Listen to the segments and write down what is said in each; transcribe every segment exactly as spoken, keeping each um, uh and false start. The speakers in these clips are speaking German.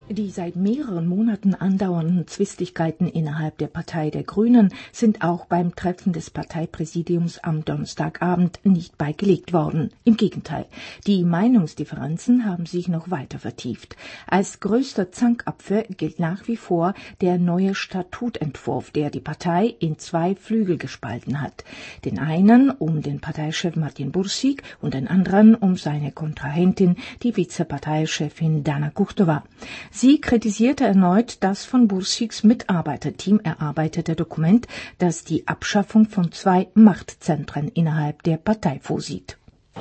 Die seit mehreren Monaten andauernden Zwistigkeiten innerhalb der Partei der Grünen sind auch beim Treffen des Parteipräsidiums am Donnerstagabend nicht beigelegt worden. Im Gegenteil, die Meinungsdifferenzen haben sich noch weiter vertieft. Als größter Zankapfel gilt nach wie vor der neue Statutentwurf, der die Partei in zwei Flügel gespalten hat. Den einen um den Parteichef Martin Bursik und den anderen um seine Kontrahentin, die Vizeparteichefin Dana Kuchtova. Sie kritisierte erneut das von Bursiks Mitarbeiterteam erarbeitete Dokument, das die Abschaffung von zwei Machtzentren innerhalb der Partei vorsieht.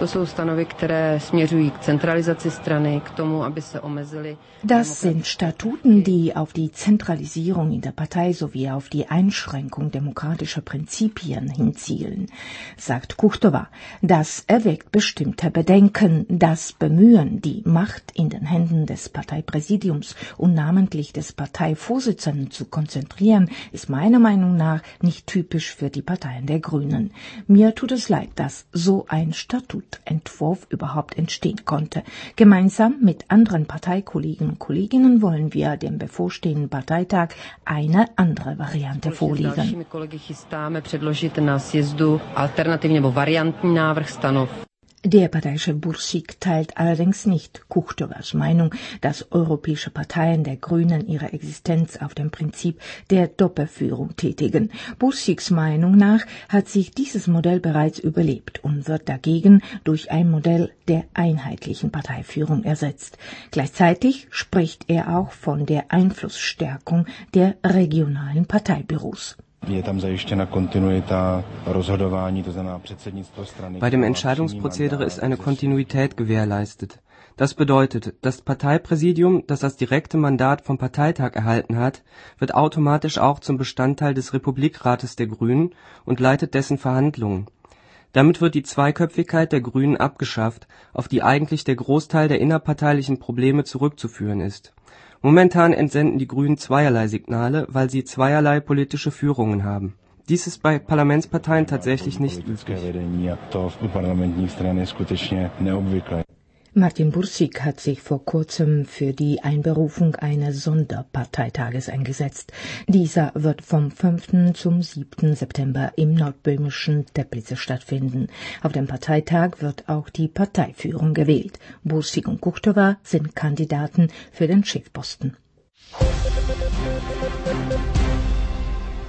Das sind Statuten, die auf die Zentralisierung in der Partei sowie auf die Einschränkung demokratischer Prinzipien hinzielen, sagt Kuchtova. Das erweckt bestimmte Bedenken. Das Bemühen, die Macht in den Händen des Parteipräsidiums und namentlich des Parteivorsitzenden zu konzentrieren, ist meiner Meinung nach nicht typisch für die Parteien der Grünen. Mir tut es leid, dass so ein Statut Entwurf überhaupt entstehen konnte. Gemeinsam mit anderen Parteikollegen und Kolleginnen wollen wir dem bevorstehenden Parteitag eine andere Variante vorlegen. Der Parteichef Bursik teilt allerdings nicht Kuchtovas Meinung, dass europäische Parteien der Grünen ihre Existenz auf dem Prinzip der Doppelführung tätigen. Bursiks Meinung nach hat sich dieses Modell bereits überlebt und wird dagegen durch ein Modell der einheitlichen Parteiführung ersetzt. Gleichzeitig spricht er auch von der Einflussstärkung der regionalen Parteibüros. Bei dem Entscheidungsprozedere ist eine Kontinuität gewährleistet. Das bedeutet, das Parteipräsidium, das das direkte Mandat vom Parteitag erhalten hat, wird automatisch auch zum Bestandteil des Republikrates der Grünen und leitet dessen Verhandlungen. Damit wird die Zweiköpfigkeit der Grünen abgeschafft, auf die eigentlich der Großteil der innerparteilichen Probleme zurückzuführen ist. Momentan entsenden die Grünen zweierlei Signale, weil sie zweierlei politische Führungen haben. Dies ist bei Parlamentsparteien tatsächlich nicht üblich. Martin Bursik hat sich vor kurzem für die Einberufung eines Sonderparteitages eingesetzt. Dieser wird vom fünften zum siebten September im nordböhmischen Teplice stattfinden. Auf dem Parteitag wird auch die Parteiführung gewählt. Bursik und Kuchtova sind Kandidaten für den Chefposten.